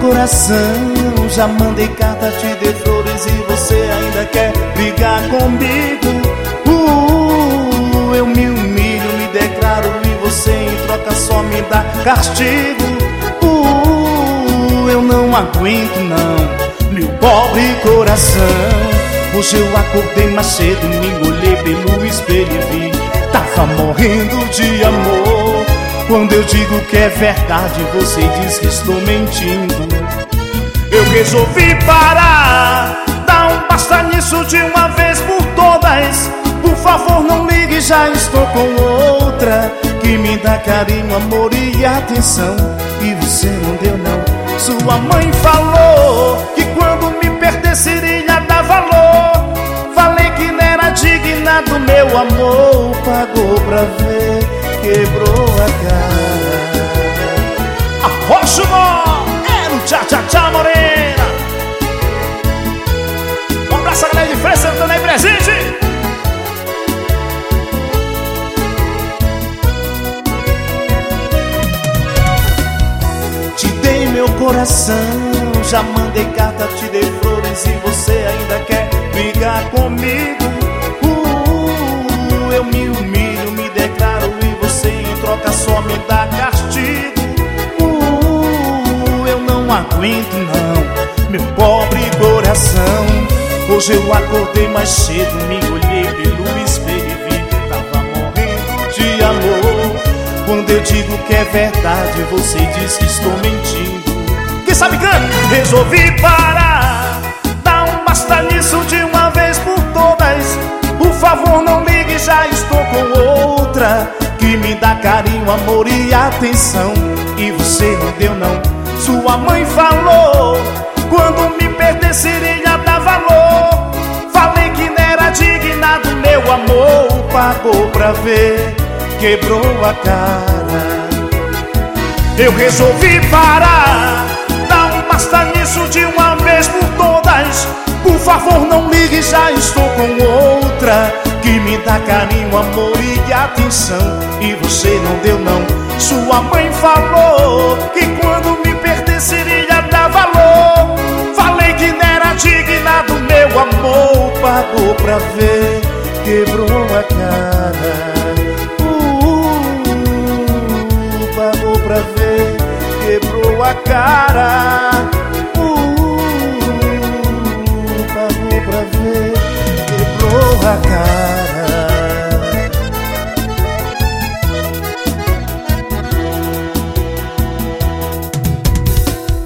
coração. Já mandei carta, te dei flores e você ainda quer brigar comigo. Eu me humilho, me declaro e você em troca só me dá castigo. Eu não aguento não, meu pobre coração. Hoje eu acordei mais cedo, me olhei pelo espelho e vi, tava morrendo de amor. Quando eu digo que é verdade, você diz que estou mentindo. Eu resolvi parar, dá um basta nisso de uma vez por todas. Por favor não ligue, já estou com outra que me dá carinho, amor e atenção. E você não deu não. Sua mãe falou que quando me perdesse iria dar valor. Falei que não era digna do meu amor. Pagou pra ver, quebrou a cara. Arrocha o nó, é no tchá-tchá-tchá morena. Um abraço a galera de Freire Santana aí presente. Te dei meu coração, já mandei carta, te dei flores e você ainda quer brigar comigo. Eu me humilho, me declaro e você em troca só me dá castigo. Eu não aguento não, meu pobre coração. Hoje eu acordei mais cedo, me olhei pelo espelho e vi que tava morrendo de amor. Quando eu digo que é verdade, você diz que estou mentindo. Quem sabe canta? Resolvi parar, dá um basta nisso de uma vez por todas. Por favor não ligue, já estou com outra que me dá carinho, amor e atenção. E você não deu não. Sua mãe falou, quando me perdesse iria dar valor. Falei que não era digna do meu amor. Pagou pra ver, quebrou a cara. Eu resolvi parar, dá um basta nisso de uma vez por todas. Por favor não ligue, já estou com outra que me dá carinho, amor e atenção. E você não deu não. Sua mãe falou que quando me perdesse iria dar valor. Falei que não era digna do meu amor. Pagou pra ver, quebrou a cara. Pagou pra ver, quebrou a cara.